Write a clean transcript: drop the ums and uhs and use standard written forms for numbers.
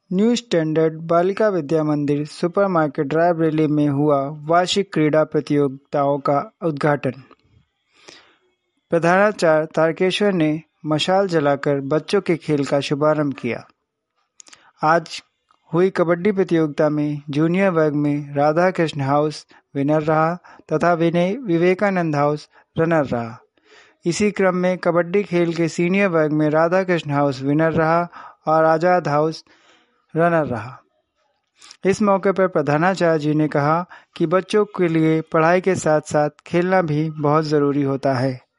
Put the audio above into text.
New standard बालिका विद्या मंदिर super market Raebareli में हुआ वार्षिक क्रीड़ा प्रतियोगिताओं का उद्घाटन। प्रधानाचार्य तारकेश्वर ने मशाल जलाकर बच्चों के खेल का शुभारंभ किया। आज हुई कबड्डी प्रतियोगिता में जूनियर वर्ग में राधा कृष्ण हाउस विनर रहा तथा विनय विवेकानंद हाउस रनर रहा। इसी क्रम में कबड्डी खेल के सीनियर वर्ग में राधा कृष्ण हाउस विनर रहा और आजाद हाउस रनर रहा। इस मौके पर प्रधानाचार्य जी ने कहा कि बच्चों के लिए पढ़ाई के साथ साथ खेलना भी बहुत ज़रूरी होता है।